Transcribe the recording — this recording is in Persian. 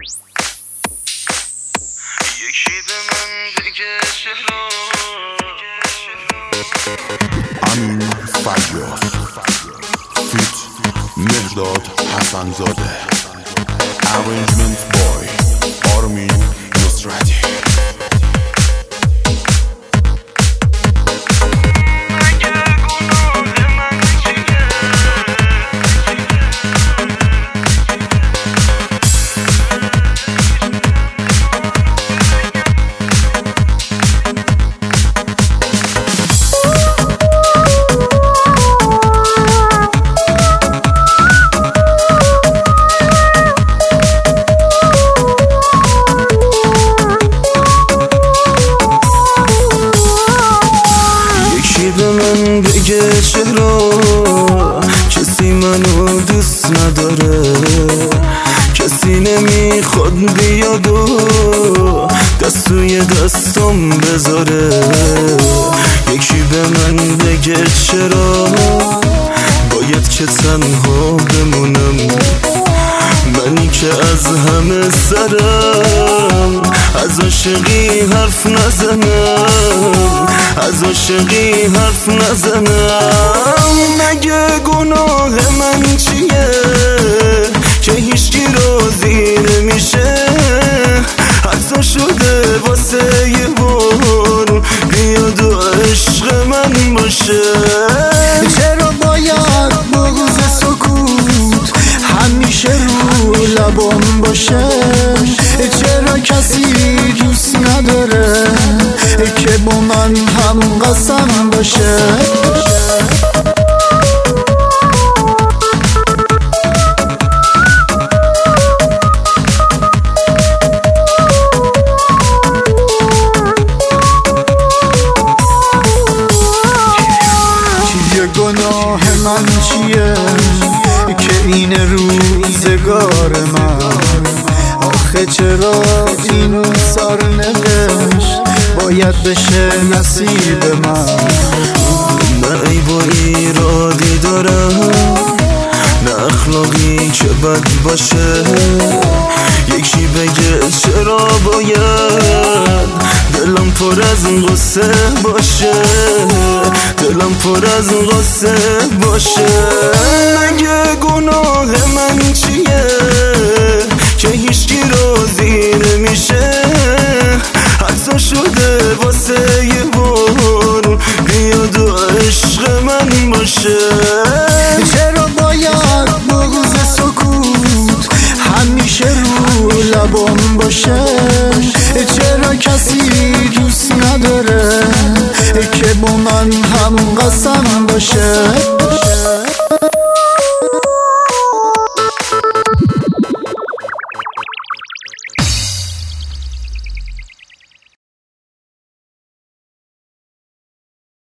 یکی به من بگه چرا امین فیاض فیت مهرداد حسنزاده Arrangement by آرمین نصرتی بگه چرا کسی منو دوست نداره، کسی نمیخواد بیاد و دست توی دستم بذاره. یکی به من بگه چرا باید که تنها بمونم، منی که از همه سرم از عاشقی حرف نزنم، از عاشقی حرف نزنم. مگه گناه من چیه که هیچکی راضی نمیشه؟ حتی شده واسه یه بار بیاد و عشق من باشه. چرا باید بغض سکوت همیشه رو لبام باشه؟ چرا کسی دوست نداره که با من هم قسم باشه؟ گناه من چیه که این روزگار من آخه چرا این سرنوشت باید بشه نصیب من؟ من ای با ایرادی دارم، نه اخلاقی که بد باشه. یکی بگه چرا باید دلم پر از غصه باشه، دلم پر از غصه باشه. مگه گناه من چیه که هیچکی راضی نمیشه؟ حتی شده واسه یه بار بیاد و عشق من باشه. چرا باید بغض سکوت همیشه رو لبام باشه؟ چرا کسی دوست نداره که با من هم قسم باشه؟